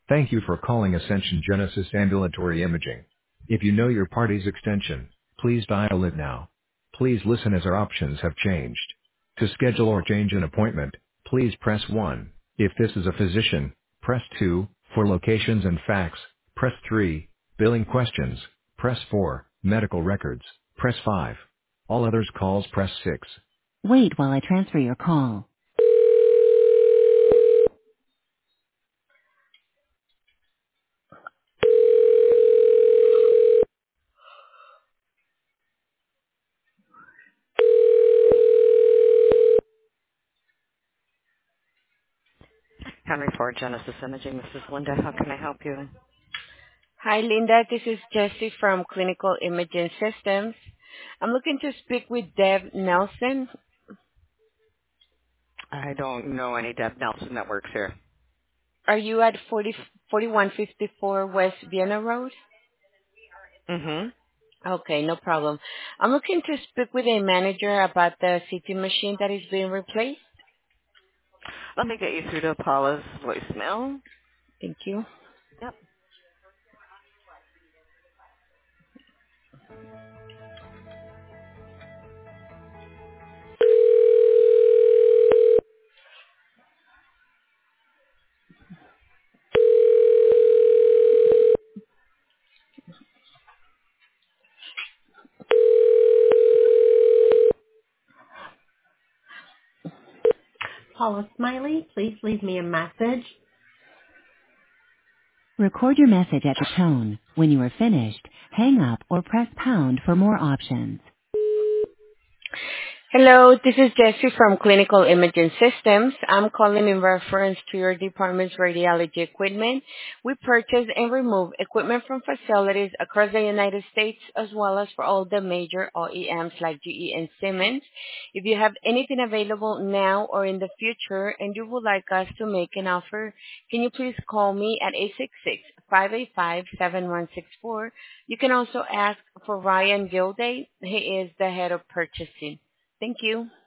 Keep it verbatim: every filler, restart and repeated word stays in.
Thank you for calling Ascension Genesis Ambulatory Imaging. If you know your party's extension, please dial it now. Please listen as our options have changed. To schedule or change an appointment, please press one. If this is a physician, press two. For locations and fax, press three. Billing questions, press four. Medical records, press five. All others calls press six. Wait while I transfer your call. Henry Ford Genesis Imaging. This is Linda. How can I help you? Hi, Linda. This is Jessie from Clinical Imaging Systems. I'm looking to speak with Deb Nelson. I don't know any Deb Nelson that works here. Are you at forty forty-one fifty-four West Vienna Road? Mm-hmm. Okay, no problem. I'm looking to speak with a manager about the C T machine that is being replaced. Let me get you through to Paula's voicemail. Thank you. Yep. Paula Smiley, please leave me a message. Record your message at the tone. When you are finished, hang up or press pound for more options. Hello, this is Jessie from Clinical Imaging Systems. I'm calling in reference to your department's radiology equipment. We purchase and remove equipment from facilities across the United States as well as for all the major O E Ms like G E and Siemens. If you have anything available now or in the future and you would like us to make an offer, can you please call me at eight six six, five eight five, seven one six four. You can also ask for Ryan Gilday. He is the head of purchasing. Thank you.